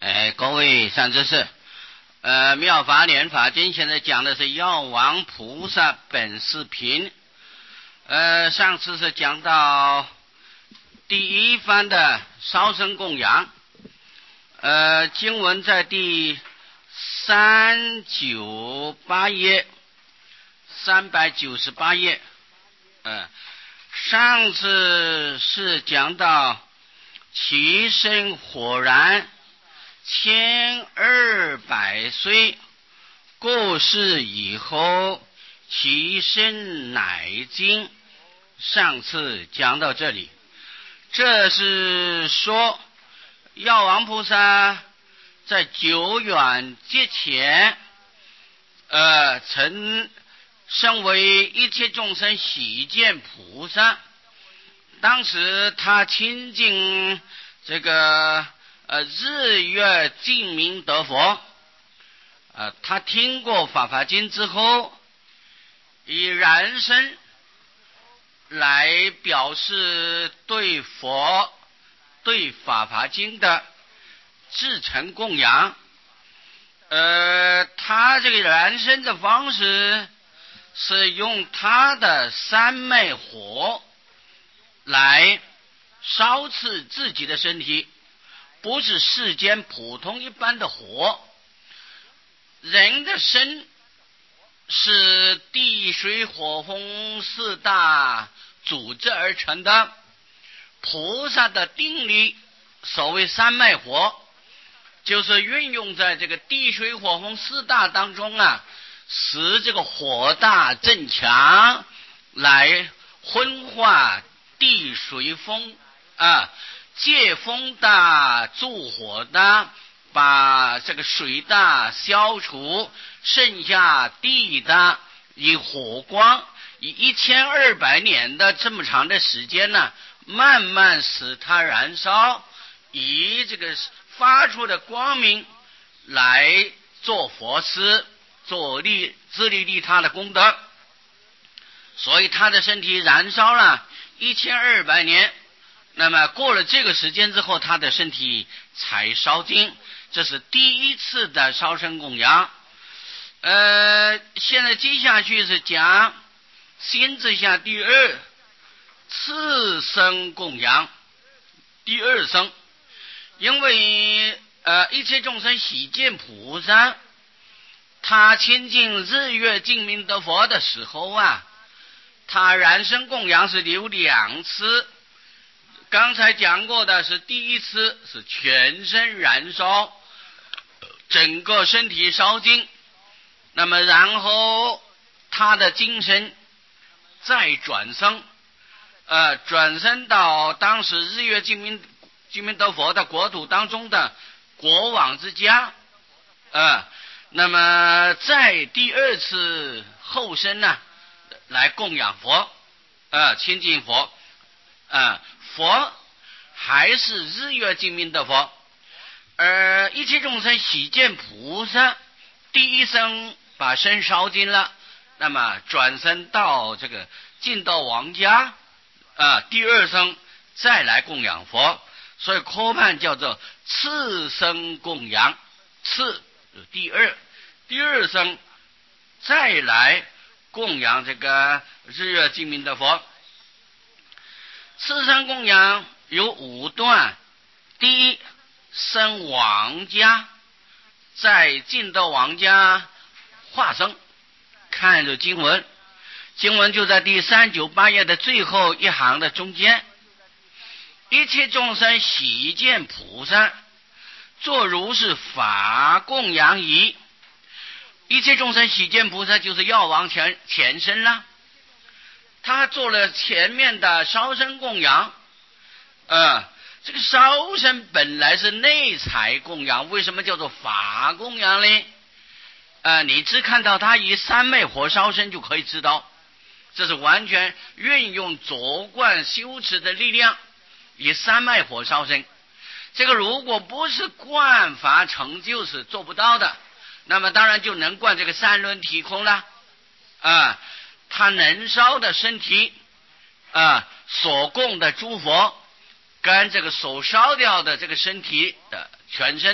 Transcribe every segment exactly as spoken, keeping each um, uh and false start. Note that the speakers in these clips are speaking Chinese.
哎，各位善知识，呃，妙法莲法经现在讲的是药王菩萨本事品。呃，上次是讲到第一番的烧身供养，呃，经文在第三九八页，三百九十八页。呃，上次是讲到其身火燃千二百岁过世以后，其身乃尽。上次讲到这里，这是说药王菩萨在久远劫前，呃，曾身为一切众生喜见菩萨。当时他亲近这个呃日月净明得佛，呃，他听过法华经之后，以燃身来表示对佛对法华经的至诚供养。呃，他这个燃身的方式是用他的三昧火来烧刺自己的身体，不是世间普通一般的火。人的身是地水火风四大组织而成的，菩萨的定力，所谓三昧火，就是运用在这个地水火风四大当中啊，使这个火大正强，来昏化地水风啊，借风大助火大，把这个水大消除，剩下地大，以火光以一千二百年的这么长的时间呢，慢慢使它燃烧，以这个发出的光明来做佛事，做利自利利他的功德。所以他的身体燃烧了一千二百年，那么过了这个时间之后，他的身体才烧尽。这是第一次的烧身供养。呃，现在接下去是讲心之下第二次生供养。第二生，因为呃一切众生喜见菩萨，他亲近日月净明得佛的时候啊，他燃身供养是有两次。刚才讲过的是第一次是全身燃烧，整个身体烧尽，那么然后他的精神再转生，呃，转生到当时日月净明净明得佛的国土当中的国王之家，呃，那么在第二次后生呢，来供养佛，呃，亲近佛，呃，佛还是日月净明得佛，而一切众生喜见菩萨，第一生把身烧尽了，那么转身到这个净道王家，啊，第二生再来供养佛，所以科判叫做次生供养，次第二，第二生再来供养这个日月净明的佛。次生供养有五段，第一，生王家，在净道王家化生。看着经文，经文就在第三九八页的最后一行的中间，一切众生喜见菩萨，作如是法供养矣。一切众生喜见菩萨就是药王前前身了，他做了前面的烧身供养。呃，这个烧身本来是内财供养，为什么叫做法供养呢？呃，你只看到他以三昧火烧身就可以知道，这是完全运用浊观修持的力量，以三昧火烧身。这个如果不是观法成就是做不到的，那么当然就能观这个三轮体空了。啊，他能烧的身体啊，所供的诸佛跟这个所烧掉的这个身体的全身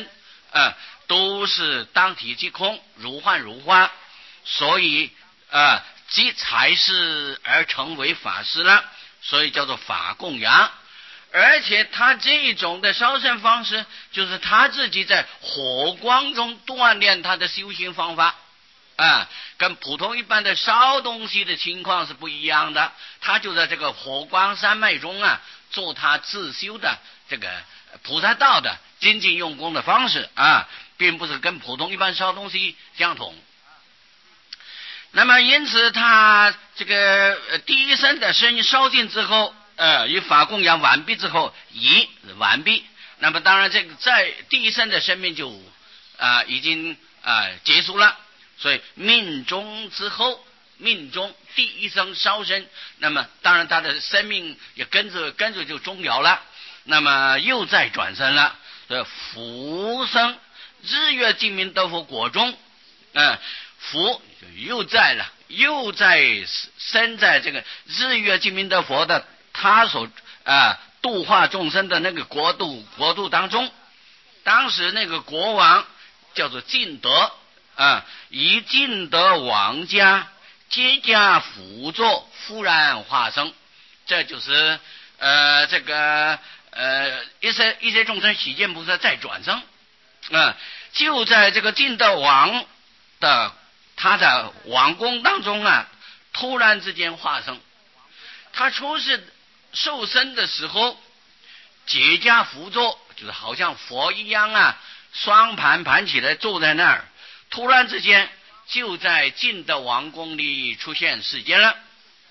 呃，都是当体即空，如幻如花，所以呃，即才是而成为法师了，所以叫做法供养。而且他这种的烧身方式，就是他自己在火光中锻炼他的修行方法啊，跟普通一般的烧东西的情况是不一样的。他就在这个火光山脉中啊，做他自修的这个菩萨道的精进用功的方式啊，并不是跟普通一般烧东西相同。那么因此他这个呃第一身的身烧尽之后，呃，与法供养完毕之后，已完毕。那么当然，这个在第一生的生命就啊、呃、已经啊、呃、结束了。所以命终之后，命终第一生烧身，那么当然他的生命也跟着跟着就终了了。那么又再转生了，所以福生日月净明德佛果中，嗯、呃，福又在了，又在生在这个日月净明德佛的。他所啊度化众生的那个国度国度当中，当时那个国王叫做晋德啊，以晋德王家皆加辅佐，忽然化生，这就是呃这个呃一些一些众生喜见菩萨再转生啊，就在这个晋德王的他的王宫当中啊，突然之间化生，他出世。受身的时候，结跏趺坐，就是好像佛一样啊，双盘盘起来坐在那儿。突然之间，就在晋德王宫里出现世间了。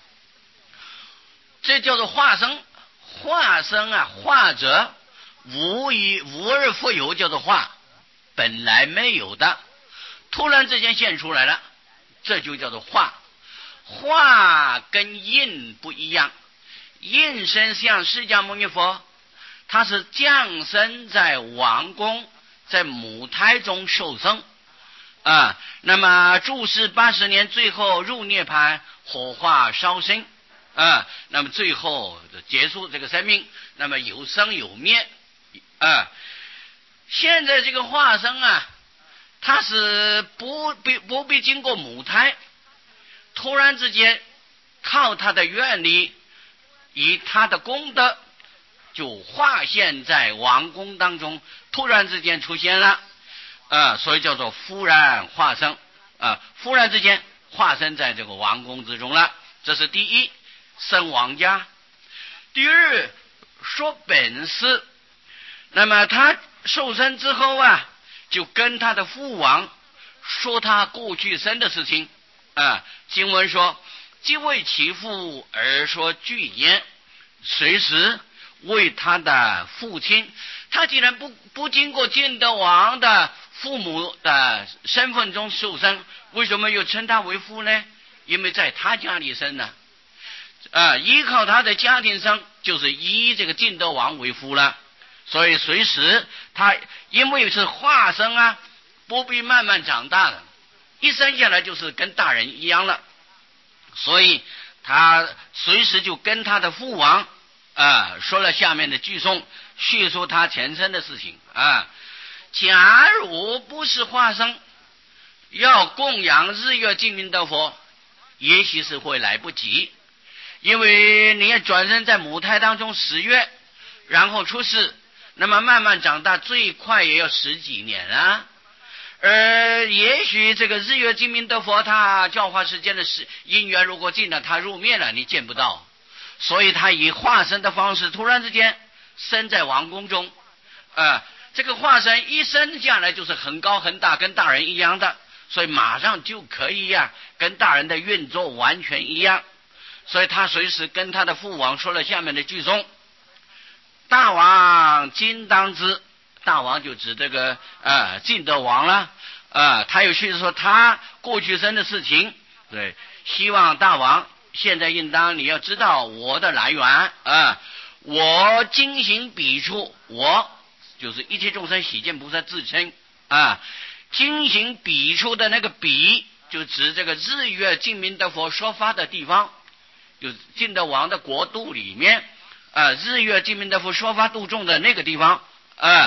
这叫做化生。化生啊，化者无以无而复有，叫做化，本来没有的，突然之间现出来了，这就叫做化。化跟印不一样。应身像释迦牟尼佛，他是降生在王宫，在母胎中受生啊。那么住世八十年，最后入涅槃，火化烧身啊。那么最后结束这个生命，那么有生有灭啊。现在这个化生啊，他是不必不必经过母胎，突然之间靠他的愿力。以他的功德就化现在王宫当中，突然之间出现了啊、呃，所以叫做忽然化生啊、呃，忽然之间化身在这个王宫之中了。这是第一，生王家。第二，说本事。那么他受身之后啊，就跟他的父王说他过去生的事情啊、呃。经文说，即为其父而说具言，随时为他的父亲。他既然不不经过晋德王的父母的身份中受生，为什么又称他为父呢？因为在他家里生呢，啊、呃，依靠他的家庭生，就是以这个晋德王为父了。所以随时他因为是化生啊，不必慢慢长大的，一生下来就是跟大人一样了。所以他随时就跟他的父王啊说了下面的句颂，叙述他前生的事情啊。假如不是化生，要供养日月净明德佛，也许是会来不及，因为你要转生在母胎当中十月，然后出世，那么慢慢长大，最快也要十几年啊。而也许这个日月净明德佛他教化世间的因缘如果尽了，他入灭了，你见不到，所以他以化身的方式突然之间生在王宫中啊、呃，这个化身一生下来就是很高很大，跟大人一样的，所以马上就可以呀、啊、跟大人的运作完全一样。所以他随时跟他的父王说了下面的句颂：大王今当知，大王就指这个啊晋德王了啊、呃，他有叙述说他过去生的事情。对，希望大王现在应当你要知道我的来源啊、呃，我经行彼处，我就是一切众生喜见菩萨自称啊，经行彼处的那个彼就指这个日月净明德佛说法的地方，就是晋德王的国度里面啊、呃，日月净明德佛说法度众的那个地方啊、呃，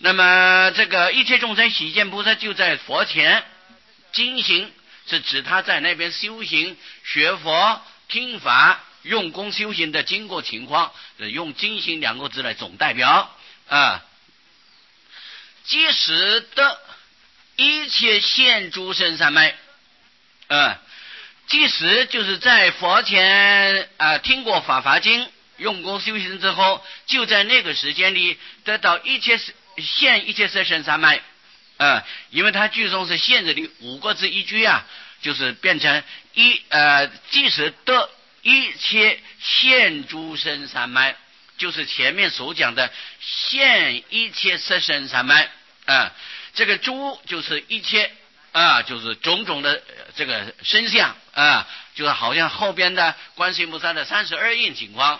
那么这个一切众生喜见菩萨就在佛前经行，是指他在那边修行学佛听法用功修行的经过情况，用经行两个字来总代表啊。即使得一切现诸生三昧，啊，即使就是在佛前啊听过法华经用功修行之后，就在那个时间里得到一切现一切色身三昧，呃，因为它句中是现这里五个字一句啊，就是变成一呃，即使得一切现诸生三昧，就是前面所讲的现一切色身三昧啊、呃，这个诸就是一切啊、呃，就是种种的这个身相啊、呃，就是好像后边的观世音菩萨的三十二应情况。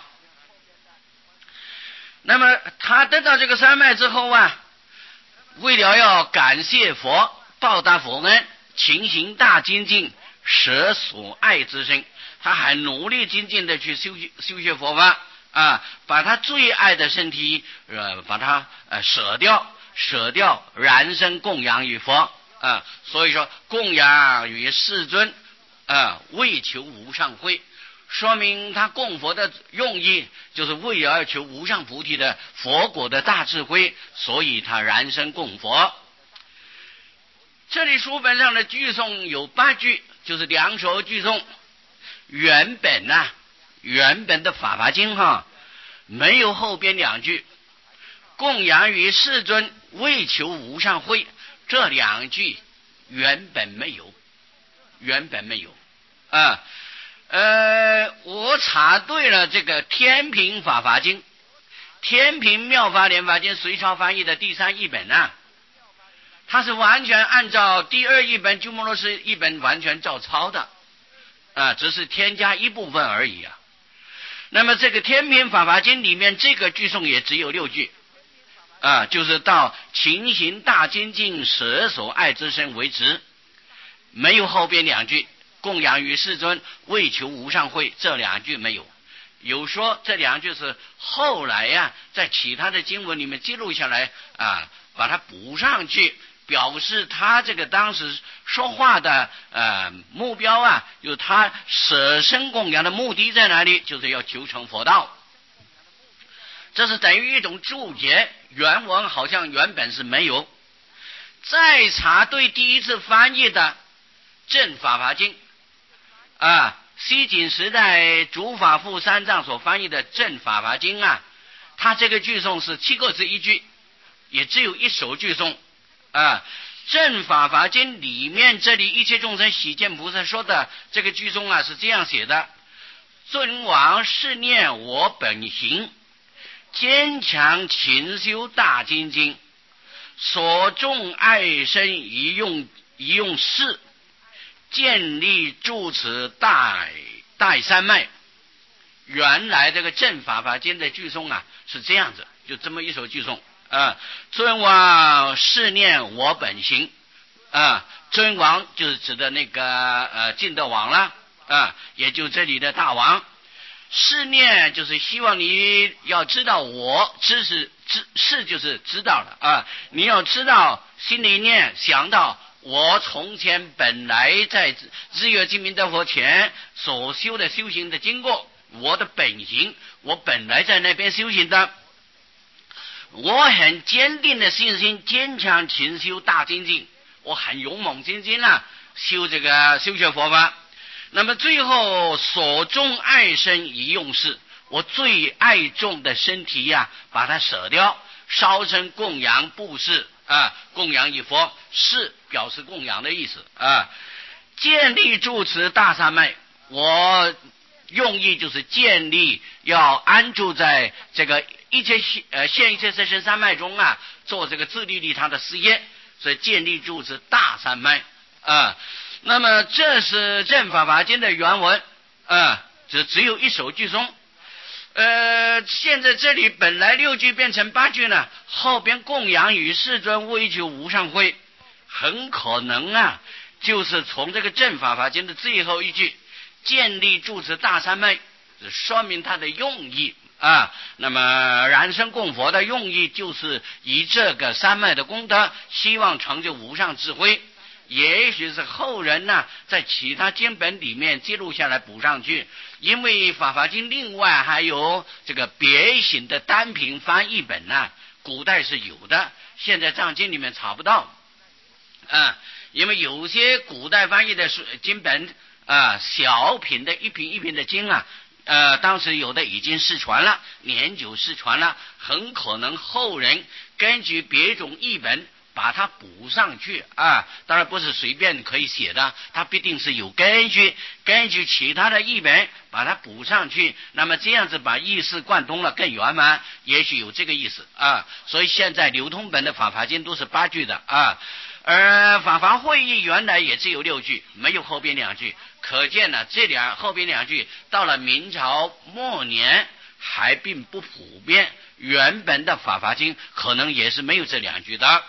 那么他得到这个三昧之后啊，为了要感谢佛报答佛恩，勤行大精进舍所爱之身，他还努力精进的去修修学佛法啊，把他最爱的身体呃把它呃舍掉舍掉燃身供养于佛啊，所以说供养于世尊啊，为求无上慧，说明他供佛的用意就是为了要求无上菩提的佛果的大智慧，所以他燃身供佛。这里书本上的句颂有八句，就是两首句颂。原本啊原本的法华经哈没有后边两句，供养于世尊为求无上慧，这两句原本没有原本没有啊。呃，我查对了这个天平法华经，天平妙法莲华经隋朝翻译的第三译本啊，它是完全按照第二译本鸠摩罗什译本完全照抄的啊，只是添加一部分而已啊。那么这个天平法华经里面这个句颂也只有六句啊，就是到勤行大精进舍所爱之身为止，没有后边两句供养于世尊为求无上慧，这两句没有。有说这两句是后来呀、啊、在其他的经文里面记录下来啊，把它补上去，表示他这个当时说话的呃目标啊，就是他舍身供养的目的在哪里，就是要求成佛道。这是等于一种注解，原文好像原本是没有。再查对第一次翻译的正法华经啊，西晋时代竺法富三藏所翻译的正法华经啊，它这个句颂是七个字一句，也只有一首句颂啊。正法华经里面这里一切众生喜见菩萨说的这个句颂啊是这样写的：尊王是念我本行，坚强勤修大精进，所众爱身一用一用事，建立住持大大三昧。原来这个正法华经的句颂啊是这样子，就这么一首句颂啊。尊王是念我本行啊，尊王就是指的那个呃净德王了啊，也就这里的大王。是念就是希望你要知道我，知是知是就是知道了啊，你要知道心里念想到我从前本来在日月精明德佛前所修的修行的经过，我的本行，我本来在那边修行的，我很坚定的信心，坚强勤修大精进，我很勇猛精进啊，修这个修学佛法。那么最后所重爱身一用事，我最爱重的身体呀、啊，把它舍掉，烧身供养布施啊，供养于佛，是表示供养的意思啊。建立住持大三昧，我用意就是建立要安住在这个一切呃现一切色身三昧中啊，做这个自利利他的事业，所以建立住持大三昧啊。那么这是正法华经的原文啊，只只有一首句颂。呃，现在这里本来六句变成八句呢，后边供养与世尊为求无上慧，很可能啊，就是从这个正法华经的最后一句建立住持大三昧，说明它的用意啊。那么燃身供佛的用意就是以这个三昧的功德，希望成就无上智慧。也许是后人呢在其他经本里面记录下来补上去，因为法华经另外还有这个别行的单品翻译本呢，古代是有的，现在藏经里面查不到啊。因为有些古代翻译的经本啊，小品的一品一品的经啊，呃，当时有的已经失传了，年久失传了，很可能后人根据别种译本把它补上去啊，当然不是随便可以写的，它必定是有根据，根据其他的译本把它补上去，那么这样子把意思贯通了更圆满，也许有这个意思啊。所以现在流通本的法华经都是八句的啊，而法华会议原来也只有六句，没有后边两句，可见呢这两后边两句到了明朝末年还并不普遍，原本的法华经可能也是没有这两句的。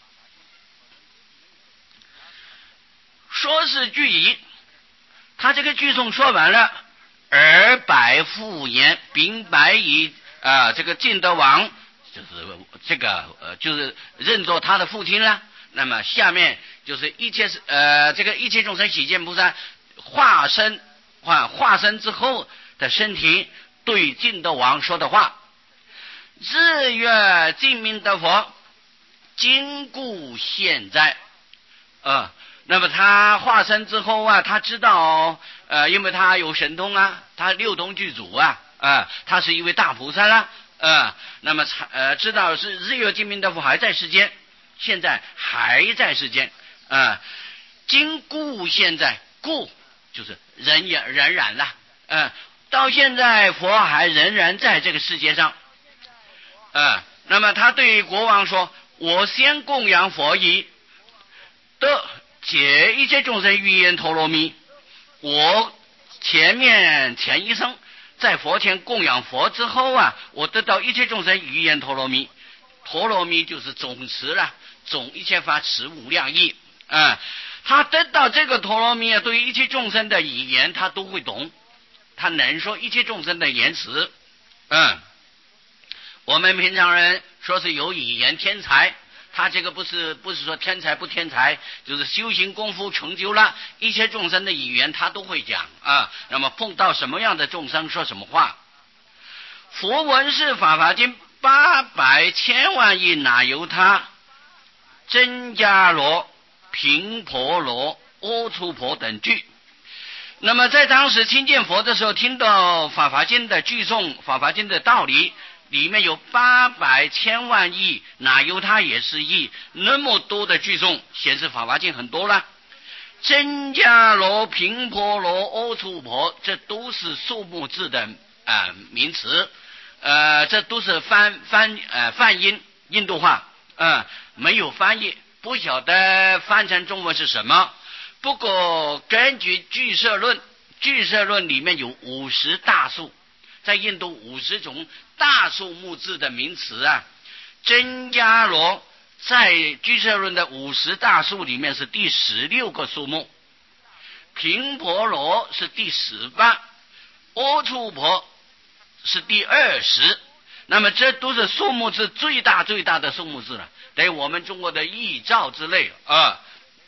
说是句疑，他这个句诵说完了，而百复言禀白以啊、呃，这个晋德王就是这个呃，就是认作他的父亲了。那么下面就是一切呃，这个一切众生喜见菩萨化身化化身之后的身体对晋德王说的话：日月净明德佛，今故现在。呃，那么他化身之后啊，他知道呃，因为他有神通啊，他六通具足啊，啊、呃，他是一位大菩萨啦，呃，那么呃知道是日月净明德佛还在世间。现在还在世间啊，今故现在，故就是人也仍然了，嗯、啊，到现在佛还仍然在这个世界上，啊，那么他对国王说：“我先供养佛已，得解一切众生语言陀罗蜜。我前面前一生在佛前供养佛之后啊，我得到一切众生语言陀罗蜜。陀罗蜜就是总持了。”总一切法持无量义，啊、嗯，他得到这个陀罗蜜啊，对于一切众生的语言他都会懂，他能说一切众生的言辞，嗯，我们平常人说是有语言天才，他这个不是不是说天才不天才，就是修行功夫成就了，一切众生的语言他都会讲啊。那么碰到什么样的众生说什么话，佛闻是法华经八百千万亿，哪有他？真伽罗、频婆罗、阿阇婆等句。那么在当时亲近佛的时候，听到法华经的句诵，法华经的道理，里面有八百千万亿，哪有他也是亿，那么多的句诵，显示法华经很多了。真伽罗、频婆罗、阿阇婆，这都是数目字的啊、呃、名词，呃，这都是翻翻呃梵音印度话。嗯，没有翻译，不晓得翻成中文是什么。不过根据俱舍论，俱舍论里面有五十大数，在印度五十种大数目字的名词啊。真伽罗在俱舍论的五十大数里面是第十六个数目，频婆罗是第十八，阿阇婆是第二十。那么这都是数目字最大最大的数目字了，等于我们中国的亿兆之类啊。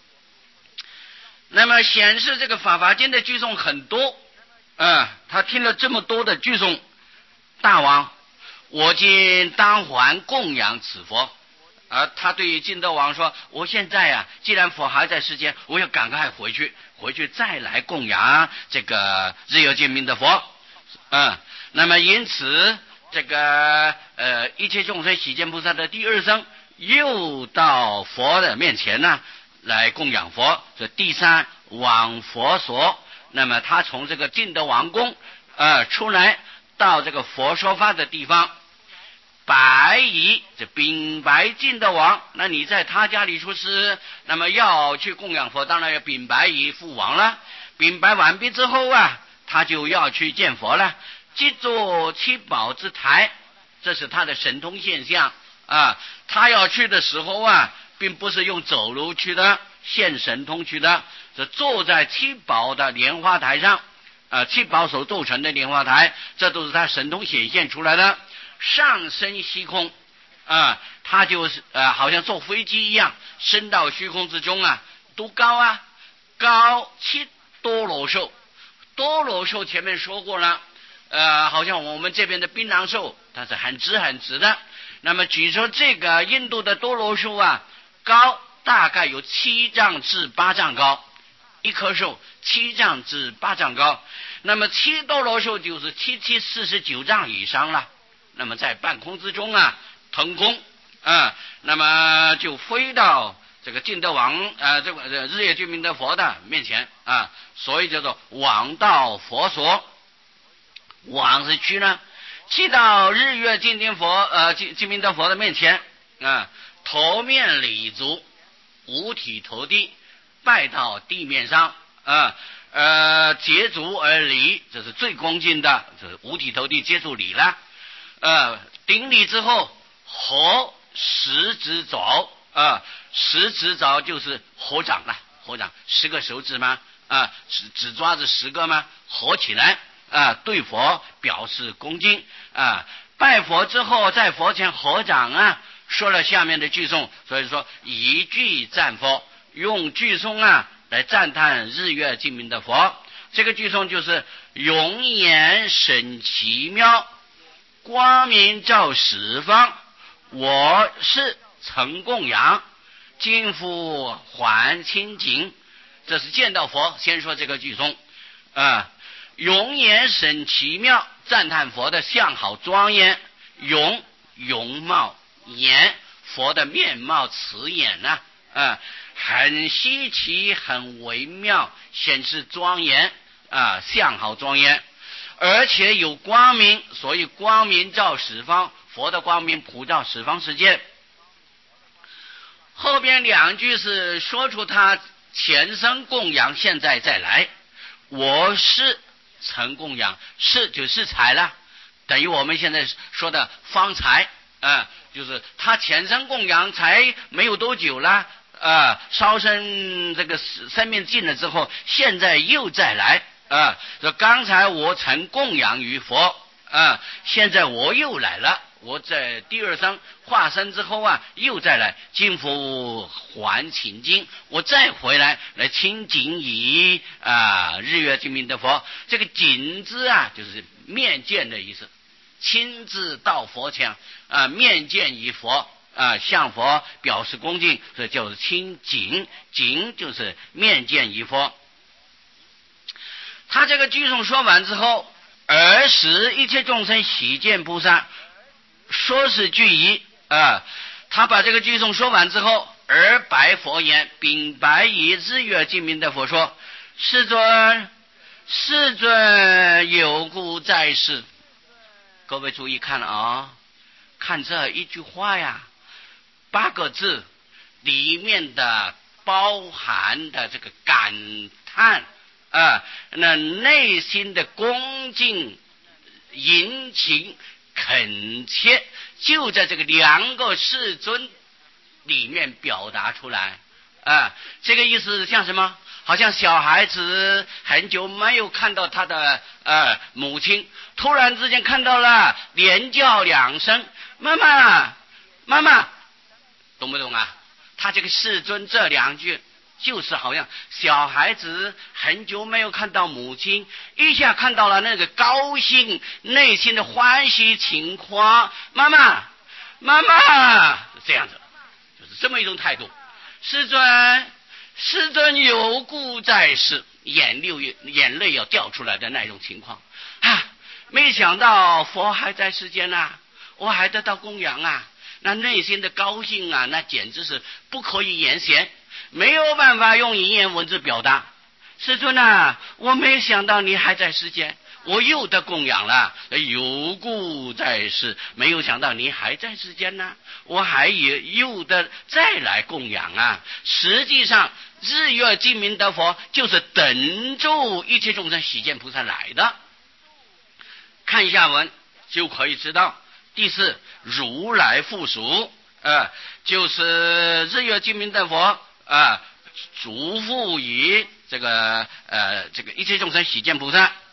那么显示这个法华经的句诵很多啊，他听了这么多的句诵，大王，我今当还供养此佛。啊，他对晋德王说：“我现在呀、啊，既然佛还在世间，我要赶快回去，回去再来供养这个日月净明的佛。”嗯，那么因此。这个呃，一切众生喜见菩萨的第二生又到佛的面前呢，来供养佛。这第三往佛所，那么他从这个晋德王宫呃出来，到这个佛说法的地方，白仪这禀白晋德王，那你在他家里出世，那么要去供养佛，当然要禀白仪父王了。禀白完毕之后啊，他就要去见佛了。即作七宝之台，这是他的神通现象啊。他要去的时候啊，并不是用走路去的，现神通去的，是坐在七宝的莲花台上， 呃七宝手构成的莲花台，这都是他神通显现出来的。上升虚空啊、呃，他就是呃好像坐飞机一样升到虚空之中啊，多高啊？高七多罗寿。多罗寿前面说过了，呃，好像我们这边的槟榔寿，它是很直很直的。那么据说这个印度的多罗寿啊，高大概有七丈至八丈高，一棵寿七丈至八丈高。那么七多罗寿就是七七四十九丈以上了。那么在半空之中啊，腾空啊、呃，那么就飞到这个净德王呃，这个日月居民的佛的面前啊，所以叫做往到佛所。往是去呢，去到日月净天佛呃居民的佛的面前啊，头面礼足，五体投地，拜到地面上啊，呃接足而礼，这是最恭敬的，这是五体投地接触礼了。呃，顶礼之后，合十指爪啊，十指爪就是合掌了，合掌十个手指吗？啊，只只抓着十个吗？合起来啊，对佛表示恭敬啊。拜佛之后，在佛前合掌啊，说了下面的句颂，所以说一句赞佛，用句颂啊来赞叹日月净明的佛。这个句颂就是永眼神奇妙，光明照十方，我是曾供养，今复还清净。这是见到佛先说这个句颂啊，容颜神奇妙，赞叹佛的相好庄严。容容貌，颜佛的面貌慈眼呐 啊, 啊，很稀奇，很微妙，显示庄严啊，相好庄严。而且有光明，所以光明照十方，佛的光明普照十方世界。后边两句是说出他前生供养，现在再来，我是曾供养，是就是财了，等于我们现在说的方财啊，就是他前生供养才没有多久了啊，烧身这个生命尽了之后，现在又再来啊，说刚才我曾供养于佛啊，现在我又来了，我在第二生化身之后啊，又再来今复还清净，我再回来来亲近于啊日月净明的佛。这个景字啊，就是面见的意思，亲自到佛前啊，面见于佛啊，向佛表示恭敬，这就是亲近，近就是面见于佛。他这个句颂说完之后，尔时一切众生喜见菩萨，说是句疑啊。他把这个句颂说完之后，而白佛言，禀白以日月净明的佛说：世尊，世尊有故在世。各位注意看啊，看这一句话呀，八个字里面的包含的这个感叹啊，那内心的恭敬、殷勤、恳切，就在这个两个世尊里面表达出来啊。这个意思像什么？好像小孩子很久没有看到他的呃母亲，突然之间看到了，连叫两声妈妈妈妈，懂不懂啊？他这个世尊这两句就是好像小孩子很久没有看到母亲，一下看到了那个高兴，内心的欢喜情况，妈妈妈妈，这样子，就是这么一种态度。世尊，世尊有故在世，眼流眼泪要掉出来的那种情况啊！没想到佛还在世间啊，我还得到供养啊，那内心的高兴啊，那简直是不可以言显，没有办法用语言文字表达。世尊啊，我没想到你还在世间，我又得供养了，有故在世，没有想到你还在世间呢，我还有又得再来供养啊。实际上日月净明的佛就是等着一切众生喜见菩萨来的。看一下文就可以知道。第四，如来附属，呃，就是日月净明的佛啊、呃，嘱咐于这个呃这个一切众生喜见菩萨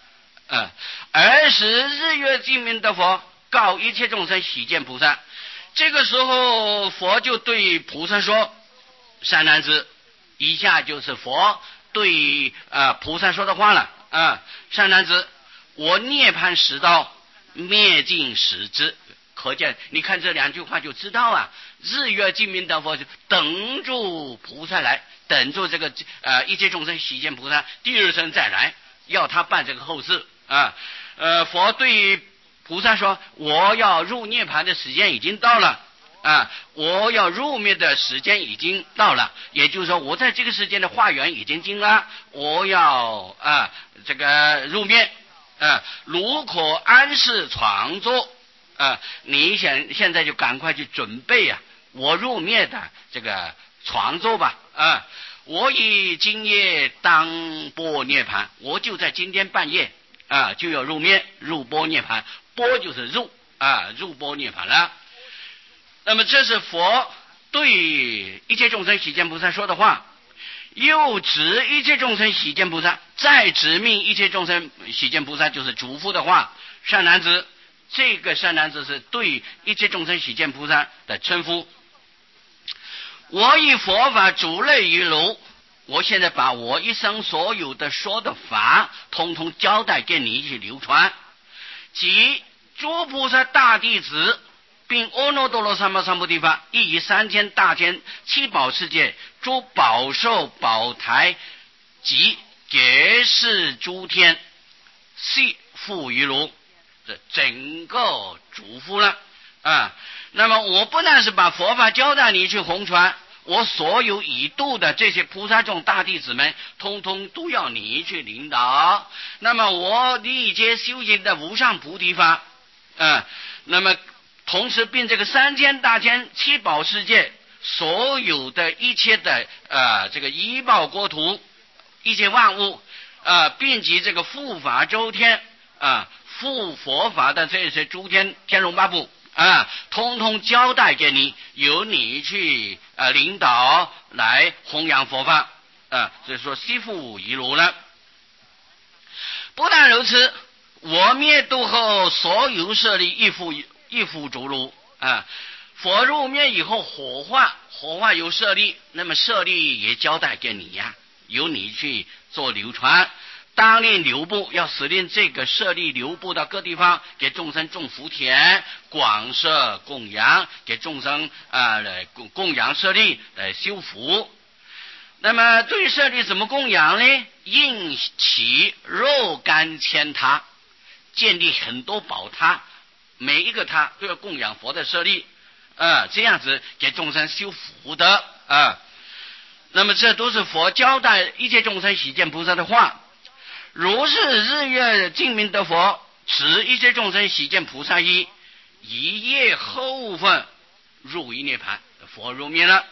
呃，而使日月净明的佛告一切众生喜见菩萨。这个时候佛就对菩萨说：善男子，以下就是佛对呃菩萨说的话了啊、呃，善男子，我涅槃十道，灭尽十之。可见你看这两句话就知道啊，日月净明的佛就等住菩萨来，等住这个呃一切众生喜见菩萨第二生再来，要他办这个后事啊。呃，佛对菩萨说：我要入涅槃的时间已经到了啊，我要入灭的时间已经到了，也就是说我在这个时间的化缘已经尽了，我要啊这个入灭啊，如可安适创作啊，你现现在就赶快去准备啊，我入灭的这个创作吧啊！我以今夜当波涅槃，我就在今天半夜啊就要入灭，入波涅槃，波就是入啊，入波涅槃了。那么这是佛对一切众生喜见菩萨说的话，又指一切众生喜见菩萨，再指命一切众生喜见菩萨，就是嘱咐的话。善男子，这个善男子是对一切众生喜见菩萨的称呼。我以佛法主类于如，我现在把我一生所有的说的法通通交代给你去流传，即诸菩萨大弟子并阿耨多罗三藐三菩提法，亦以三千大千七宝世界诸宝寿宝台及结世诸天悉付于如，这整个嘱咐了啊。那么我不但是把佛法交代你去弘传，我所有已度的这些菩萨众大弟子们通通都要你去领导。那么我历劫修行的无上菩提法啊，那么同时并这个三千大千七宝世界所有的一切的呃这个依报国土一切万物呃并及这个护法周天啊护佛法的这些诸天天龙八部啊，通通交代给你，由你去呃领导来弘扬佛法啊，所以说悉付于如了。不但如此，我灭度后所有舍利亦复亦复诸如啊。佛入灭以后火化，火化有舍利，那么舍利也交代给你呀，由你去做流传。当令流布，要使令这个舍利流布到各地方，给众生种福田，广设供养，给众生啊来供供养舍利来修福。那么对于舍利怎么供养呢？应起肉干千塔，建立很多宝塔，每一个塔都要供养佛的舍利啊，这样子给众生修福的啊。那么这都是佛交代一切众生喜见菩萨的话。如是日月净明的佛，持一切众生喜见菩萨一一夜后分入于涅槃，佛入灭了。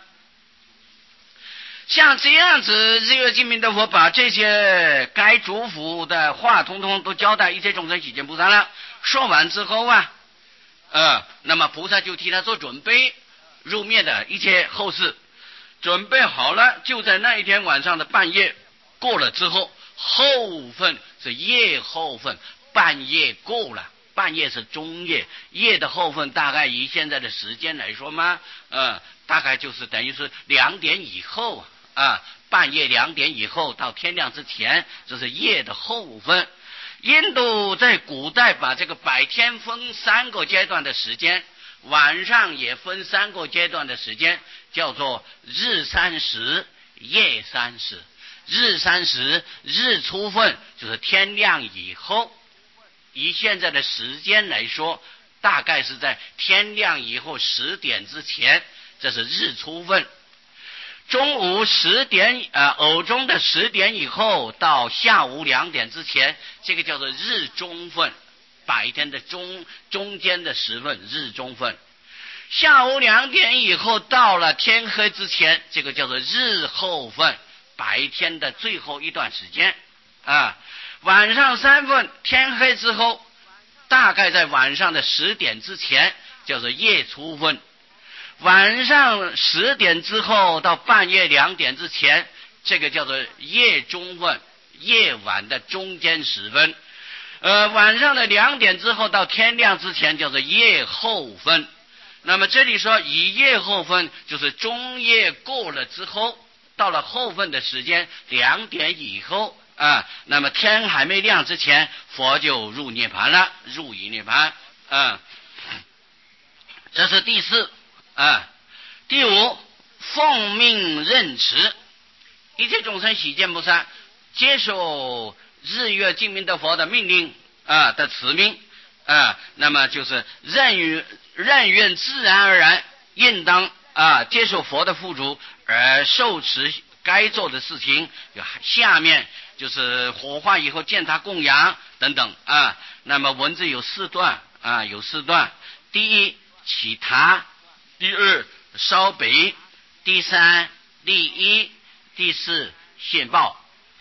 像这样子日月净明的佛把这些该嘱咐的话通通都交代一切众生喜见菩萨了，说完之后啊呃，那么菩萨就替他做准备入灭的一切后事，准备好了，就在那一天晚上的半夜过了之后，后分是夜后分，半夜过了，半夜是中夜，夜的后分大概以现在的时间来说嘛，呃，大概就是等于是两点以后啊，半夜两点以后到天亮之前，这是夜的后分。印度在古代把这个白天分三个阶段的时间，晚上也分三个阶段的时间，叫做日三时夜三时。日三时，日出分就是天亮以后，以现在的时间来说，大概是在天亮以后十点之前，这是日出分。中午十点呃偶中的十点以后到下午两点之前，这个叫做日中分，白天的中中间的时分，日中分。下午两点以后到了天黑之前，这个叫做日后分，白天的最后一段时间啊。晚上三分，天黑之后，大概在晚上的十点之前，叫做夜出分。晚上十点之后到半夜两点之前，这个叫做夜中分，夜晚的中间时分。 呃，晚上的两点之后到天亮之前叫做夜后分。那么这里说以夜后分，就是中夜过了之后，到了后分的时间两点以后啊，那么天还没亮之前，佛就入涅盘了，入于涅盘啊。这是第四啊。第五，奉命任持，一切众生喜见菩萨接受日月净明德佛的命令啊的慈命啊，那么就是任于任愿自然而然应当啊接受佛的付嘱而受持该做的事情。下面就是火化以后见他供养等等啊。那么文字有四段啊，有四段。第一，起他；第二，烧北；第三，立一；第四，献报。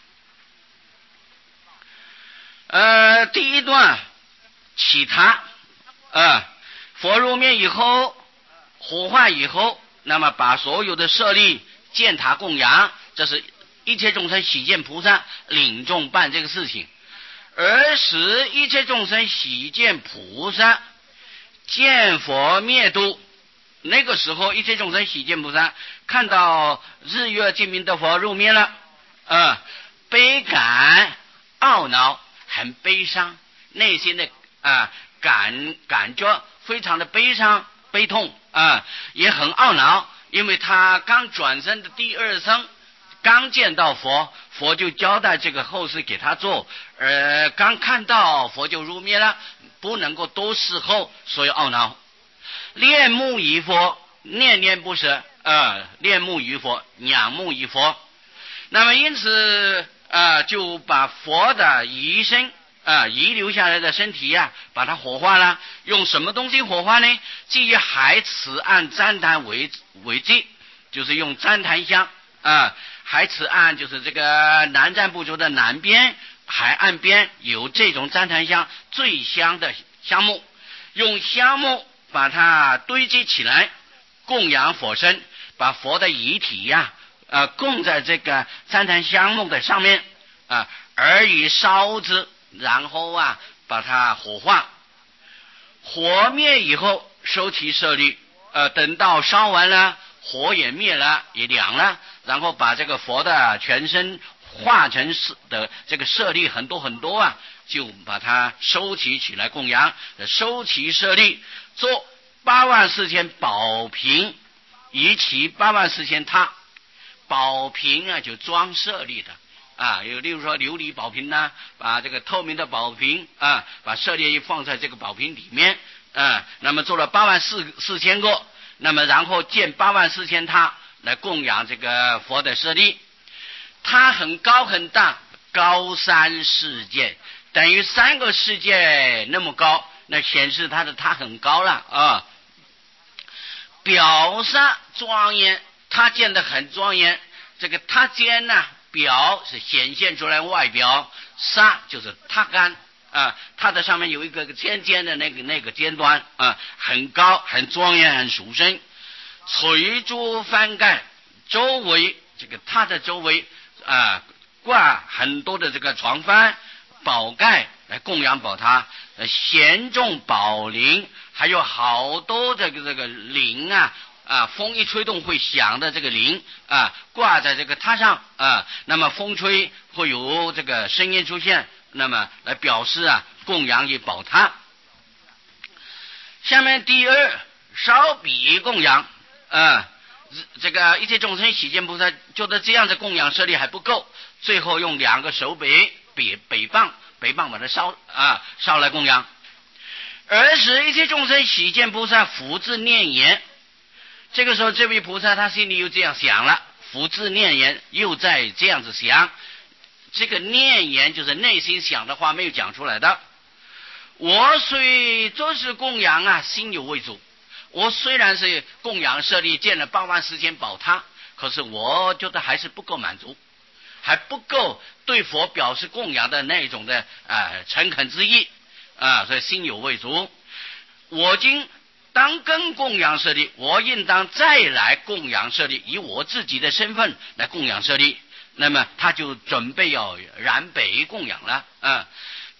呃，第一段起他，呃，佛入灭以后，火化以后，那么把所有的舍利见他供养，这是一切众生喜见菩萨领众办这个事情。而使一切众生喜见菩萨见佛灭度，那个时候一切众生喜见菩萨看到日月净明德佛入灭了，呃，悲感懊恼，很悲伤，内心的啊感感觉非常的悲伤悲痛啊，也很懊恼，因为他刚转生的第二生，刚见到佛，佛就交代这个后事给他做，呃，刚看到佛就入灭了，不能够多事后，所以懊恼，恋慕于佛，念念不舍，呃，恋慕于佛，仰慕于佛。那么因此啊、呃，就把佛的遗身啊、呃，遗留下来的身体呀、啊，把它火化了。用什么东西火化呢？基于海此岸旃檀为为基，就是用旃檀香啊。海此岸就是这个南瞻部洲的南边海岸边有这种旃檀香最香的香木，用香木把它堆积起来，供养佛身，把佛的遗体呀、啊，呃，供在这个旃檀香木的上面啊，而以烧之，然后啊把它火化，火灭以后收其舍利，呃，等到烧完了，火也灭了，也凉了，然后把这个佛的全身化成的这个舍利很多很多啊，就把它收集起来供养，收其舍利，做八万四千宝瓶，以其八万四千塔。宝瓶啊，就装舍利的啊，有例如说琉璃宝瓶呐、啊，把这个透明的宝瓶啊，把舍利放在这个宝瓶里面啊，那么做了八万四四千个，那么然后建八万四千塔来供养这个佛的舍利。它很高很大，高三世界，等于三个世界那么高，那显示它的它很高了啊。表上庄严，它建得很庄严，这个它尖呢，表是显现出来外表，沙就是它干啊，它的上面有一个尖尖的那个那个尖端啊，很高很庄严很殊胜。垂珠翻盖，周围这个它的周围啊挂很多的这个床幡宝盖来供养宝塔，弦重宝铃，还有好多这个这个铃啊啊，风一吹动会响的这个铃啊，挂在这个塔上啊，那么风吹会有这个声音出现，那么来表示啊供养于宝塔。下面第二，烧比供养啊，这个一切众生喜见菩萨觉得这样的供养舍利还不够，最后用两个手北北北棒北棒把它烧啊烧来供养。而使一切众生喜见菩萨福自念言，这个时候这位菩萨他心里又这样想了，福自念言又在这样子想，这个念言就是内心想的话没有讲出来的。我虽做是供养啊，心有未足。我虽然是供养舍利建了八万四千宝塔，可是我觉得还是不够满足，还不够对佛表示供养的那种的啊诚恳之意啊，所以心有未足。我今当更供养舍利，我应当再来供养舍利，以我自己的身份来供养舍利。那么他就准备要燃北供养了啊。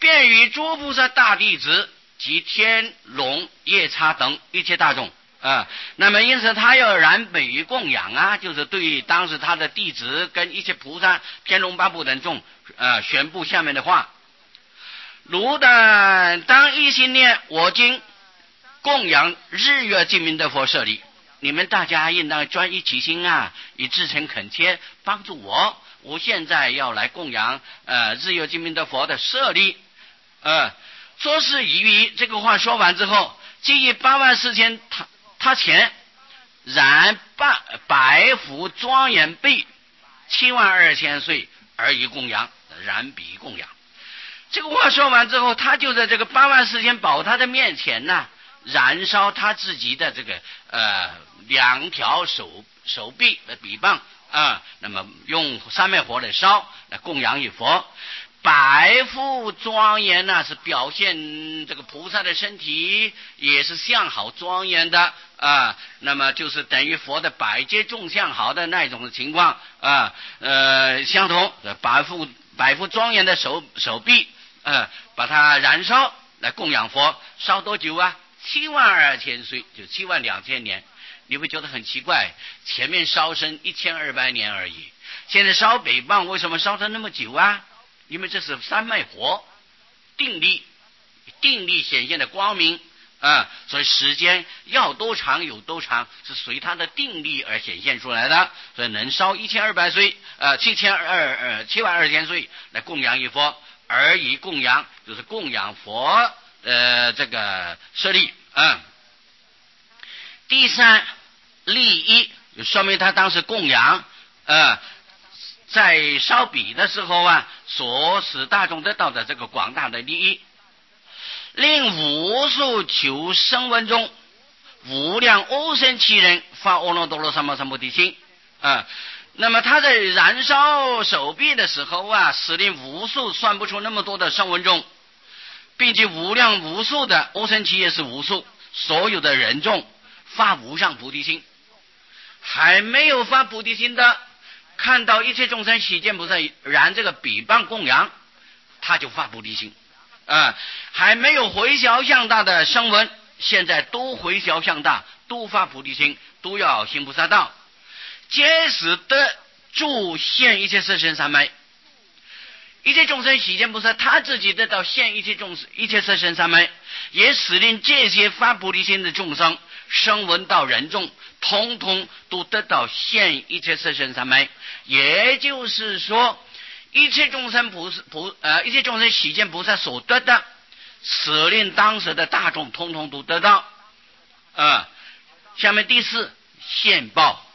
便于诸菩萨大弟子及天龙夜叉等一切大众啊。那么因此他要燃北于供养啊，就是对当时他的弟子跟一切菩萨天龙八部等众呃宣布下面的话：汝等当一心念我今供养日月精明的佛舍利，你们大家应当专一其心啊，以至诚恳切帮助我。我现在要来供养呃日月精明的佛的舍利。呃，说是以于这个话说完之后，即以八万四千他他前染百百福庄严被七万二千岁而以供养，燃彼供养。这个话说完之后，他就在这个八万四千宝他的面前呢，燃烧他自己的这个呃两条手手臂的臂膀啊，那么用三昧火来烧来供养于佛。百福庄严呢，是表现这个菩萨的身体也是相好庄严的啊，那么就是等于佛的百阶众相好的那种情况啊，呃，相同百福百福庄严的手手臂，呃，把它燃烧来供养佛，烧多久啊？七万二千岁，就七万两千年。你会觉得很奇怪，前面烧身一千二百年而已，现在烧北棒为什么烧得那么久啊？因为这是三昧火定力定力显现的光明啊，所以时间要多长有多长，是随它的定力而显现出来的。所以能烧一千二百岁呃七千二呃七万二千岁来供养一佛，而以供养就是供养佛呃这个舍利啊。第三利益就说明他当时供养呃在烧笔的时候啊，所使大众得到的这个广大的利益，令无数求生闻中无量欧生其人发阿耨多罗三藐三菩提心啊。那么他在燃烧手臂的时候啊，使令无数算不出那么多的声闻众，并且无量无数的欧生其也是无数所有的人众发无上菩提心。还没有发菩提心的，看到一切众生喜见菩萨燃这个比棒供养，他就发菩提心啊。还没有回小向大的声闻，现在都回小向大，都发菩提心，都要行菩萨道，皆使得助现一切色身三昧。一切众生喜见菩萨他自己得到现一切众一切色身三昧，也使令这些发菩提心的众生声闻到人众通通都得到现一切色身三昧。也就是说，一切众生菩萨菩呃一切众生喜见菩萨所得的，使令当时的大众通通都得到啊、呃。下面第四现报，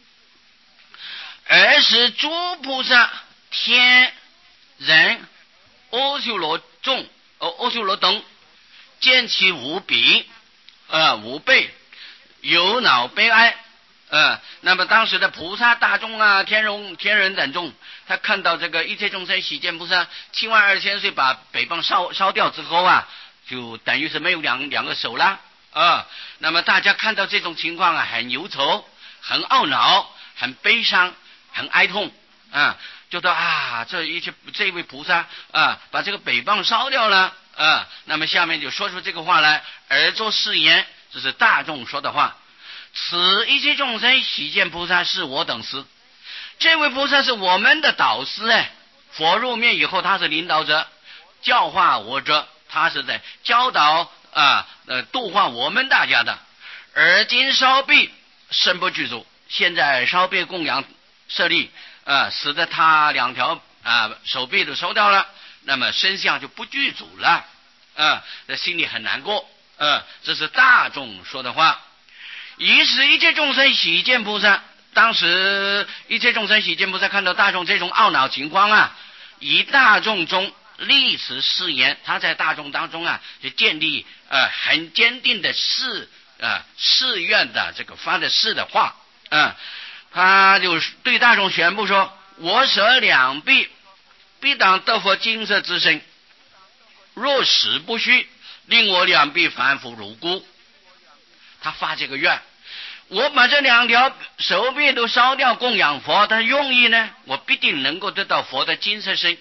而使诸菩萨天人阿修罗众呃阿修罗等见其无比呃无备有恼悲哀呃那么当时的菩萨大众啊，天龙天人等众，他看到这个一切众生喜见菩萨七万二千岁把北棒烧烧掉之后啊，就等于是没有两两个手了啊。那么大家看到这种情况啊，很忧愁，很懊恼，很悲伤，很哀痛啊，就说啊，这一切这位菩萨啊，把这个北棒烧掉了啊。那么下面就说出这个话来，而作誓言，这是大众说的话。此一切众生喜见菩萨是我等师，这位菩萨是我们的导师哎。佛入灭以后，他是领导者，教化我者，他是在教导啊呃度化我们大家的。而今烧毕身不具足，现在烧毕供养舍利啊，使得他两条啊手臂都收掉了，那么身相就不具足了啊，这心里很难过啊。这是大众说的话。以使一切众生喜见菩萨，当时一切众生喜见菩萨看到大众这种懊恼情况啊，以大众中立此誓言，他在大众当中啊，就建立呃很坚定的誓呃誓愿的这个发的誓的话啊、呃，他就对大众宣布说：我舍两臂，必当得佛金色之身；若使不虚，令我两臂凡夫如故。他发这个愿，我把这两条手臂都烧掉供养佛，他用意呢，我必定能够得到佛的金色身，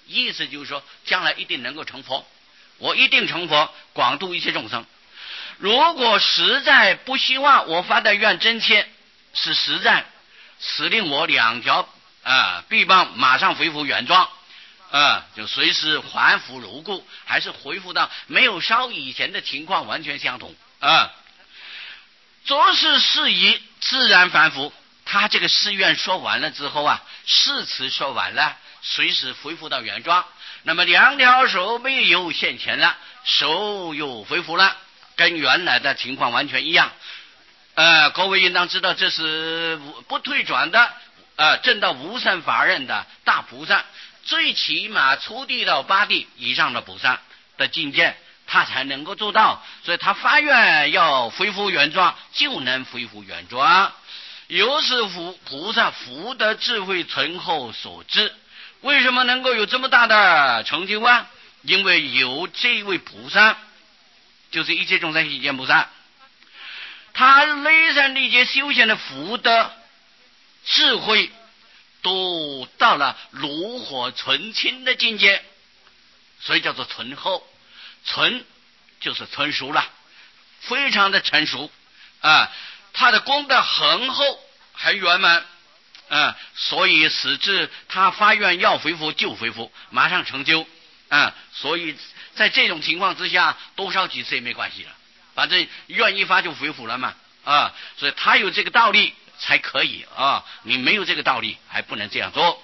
意思就是说将来一定能够成佛，我一定成佛，广度一切众生。如果实在不希望我发的愿真切是实在，使令我两条啊臂膀马上恢复原状，啊就随时还复如故，还是恢复到没有烧以前的情况完全相同啊。做事事宜自然反复，他这个誓愿说完了之后啊，誓词说完了，随时恢复到原状。那么两条手臂又现前了，手又恢复了，跟原来的情况完全一样。呃，各位应当知道，这是不退转的，呃，证到无上法忍的大菩萨，最起码初地到八地以上的菩萨的境界，他才能够做到。所以他发愿要恢复原状，就能恢复原状。由是菩菩萨福德智慧醇厚所致。为什么能够有这么大的成就啊？因为有这位菩萨，就是一切众生喜见菩萨，他内山历劫修行的福德智慧都到了炉火纯青的境界，所以叫做醇厚。醇就是成熟了，非常的成熟啊，他的功德很厚很圆满啊，所以使至他发愿要恢复就恢复，马上成就啊。所以在这种情况之下，多烧几次也没关系了，反正愿一发就恢复了嘛啊。所以他有这个道理才可以啊，你没有这个道理还不能这样做。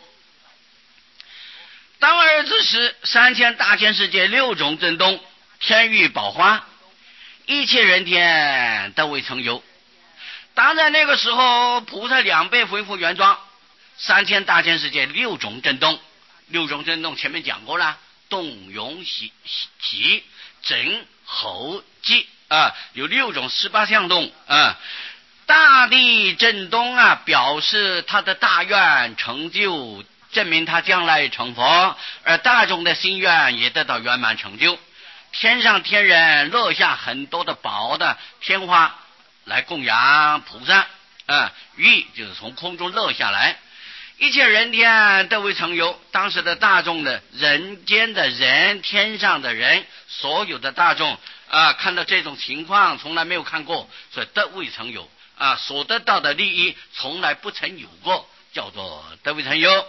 当尔之时，三千大千世界六种震动，天域宝花，一切人天都未曾有。当然那个时候菩萨两倍恢复原状，三千大千世界六种震动，六种震动前面讲过了，动容喜喜整吼寂啊，有六种十八相动啊。大地震动啊，表示他的大愿成就，证明他将来成佛，而大众的心愿也得到圆满成就。天上天人落下很多的宝的天花来供养菩萨啊，玉就是从空中落下来，一切人天都未曾有。当时的大众的人间的人，天上的人，所有的大众啊，看到这种情况从来没有看过，所以都未曾有啊，所得到的利益从来不曾有过，叫做都未曾有。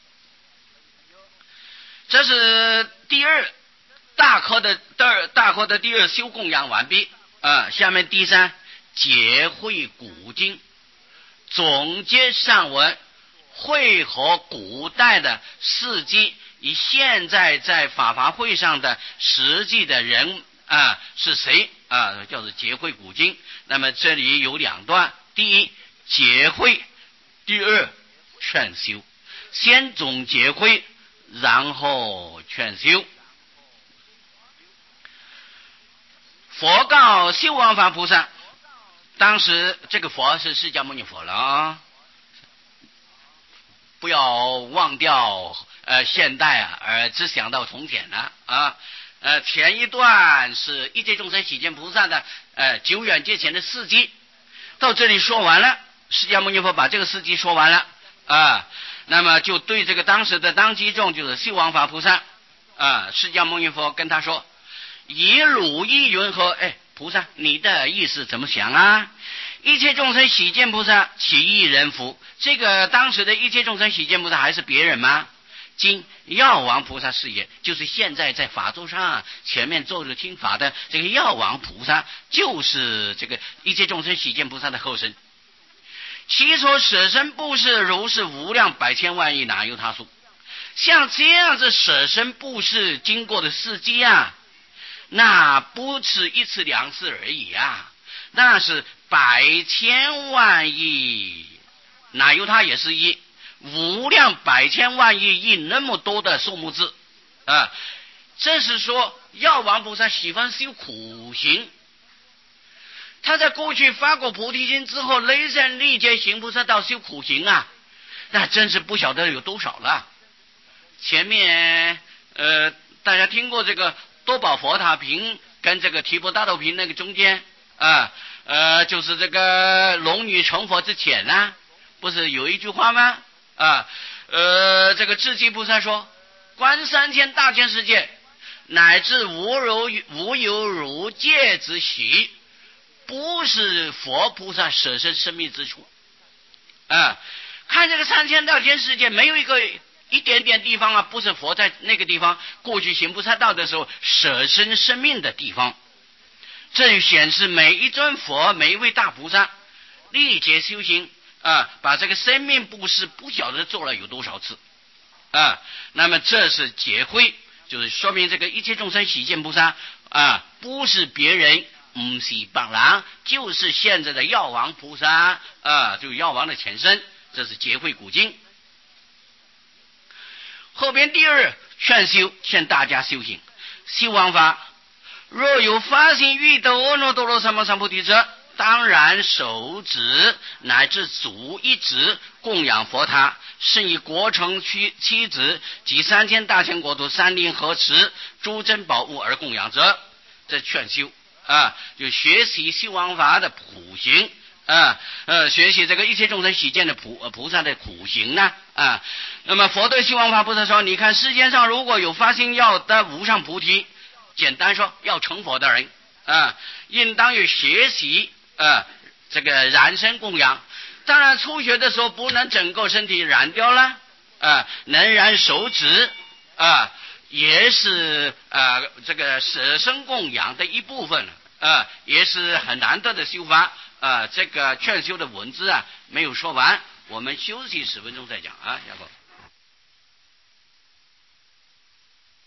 这是第二大科的大大科的第二修供养完毕啊。下面第三解会古今，总结上文，汇合古代的事迹，以现在在法华会上的实际的人啊是谁啊，叫做解会古今。那么这里有两段，第一解会，第二劝修。先总结会，然后劝修。佛告修王法菩萨，当时这个佛是释迦牟尼佛了啊，不要忘掉呃现代啊，而只想到从前了啊。呃，前一段是一切众生喜见菩萨的呃久远劫前的事迹，到这里说完了，释迦牟尼佛把这个事迹说完了啊，那么就对这个当时的当机众就是修王法菩萨啊，释迦牟尼佛跟他说，以汝意云何？哎，菩萨，你的意思怎么想啊？一切众生喜见菩萨，其一人夫？这个当时的一切众生喜见菩萨还是别人吗？今药王菩萨是也，就是现在在法座上前面坐着听法的这个药王菩萨，就是这个一切众生喜见菩萨的后身。其所舍身布施如是无量百千万亿，哪有他数？像这样子舍身布施经过的事迹啊，那不是一次两次而已啊，那是百千万亿，哪有他也是一无量百千万亿亿那么多的数目字啊！这是说药王菩萨喜欢修苦行，他在过去发过菩提心之后，雷神历劫行菩萨到修苦行啊，那真是不晓得有多少了。前面呃，大家听过这个多宝佛塔坪跟这个提婆达多坪那个中间啊，呃，就是这个龙女成佛之前啊，不是有一句话吗？啊，呃，这个智积菩萨说， 观三千大千世界，乃至无有无有如界之喜，不是佛菩萨舍身生命之处啊！看这个三千大千世界，没有一个一点点地方啊，不是佛在那个地方过去行菩萨道的时候舍身生命的地方。这就显示每一尊佛，每一位大菩萨历劫修行啊，把这个生命布施不晓得做了有多少次啊。那么这是结慧，就是说明这个一切众生喜见菩萨啊，不是别人，不是别人，就是现在的药王菩萨啊，就是药王的前身，这是结慧古今。后边第二劝修，劝大家修行修王法。若有发心欲得阿耨多罗三藐三菩提者，当然手指乃至足一指供养佛塔，甚以国城妻妻子及三千大千国土山林河池诸珍宝物而供养者，这劝修啊，就学习修王法的苦行啊，呃，学习这个一切众生喜见的菩菩萨的苦行呢啊。那么佛对修王法菩萨说：你看世间上如果有发心要得无上菩提，简单说要成佛的人啊，应当有学习啊这个燃身供养。当然初学的时候不能整个身体燃掉了啊，能燃手指啊，也是啊这个舍身供养的一部分啊，也是很难得的修法啊。这个劝修的文字啊没有说完，我们休息十分钟再讲啊，要不。